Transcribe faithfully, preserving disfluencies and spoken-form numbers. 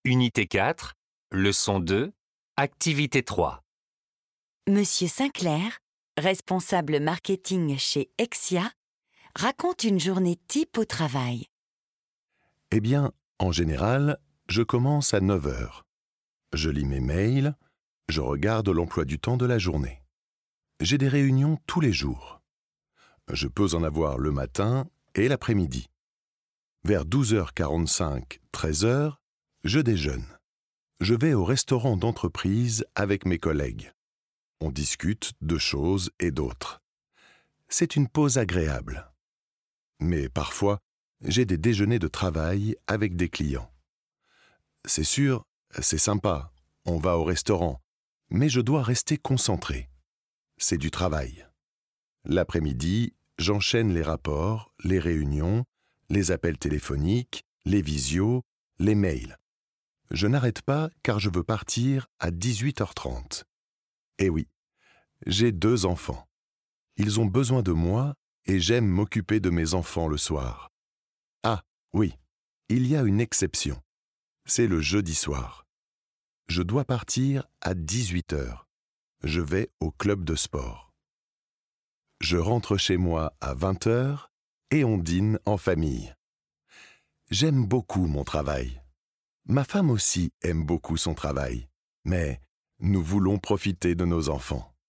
Unité quatre, leçon deux, activité trois. Monsieur Sinclair, responsable marketing chez Exia, raconte une journée type au travail. Eh bien, en général, je commence à neuf heures. Je lis mes mails, je regarde l'emploi du temps de la journée. J'ai des réunions tous les jours. Je peux en avoir le matin et l'après-midi. Vers douze heures quarante-cinq, treize heures, je déjeune. Je vais au restaurant d'entreprise avec mes collègues. On discute de choses et d'autres. C'est une pause agréable. Mais parfois, j'ai des déjeuners de travail avec des clients. C'est sûr, c'est sympa, on va au restaurant, mais je dois rester concentré. C'est du travail. L'après-midi, j'enchaîne les rapports, les réunions, les appels téléphoniques, les visios, les mails. Je n'arrête pas car je veux partir à dix-huit heures trente. Eh oui, j'ai deux enfants. Ils ont besoin de moi et j'aime m'occuper de mes enfants le soir. Ah, oui, il y a une exception. C'est le jeudi soir. Je dois partir à dix-huit heures. Je vais au club de sport. Je rentre chez moi à vingt heures et on dîne en famille. J'aime beaucoup mon travail. Ma femme aussi aime beaucoup son travail, mais nous voulons profiter de nos enfants.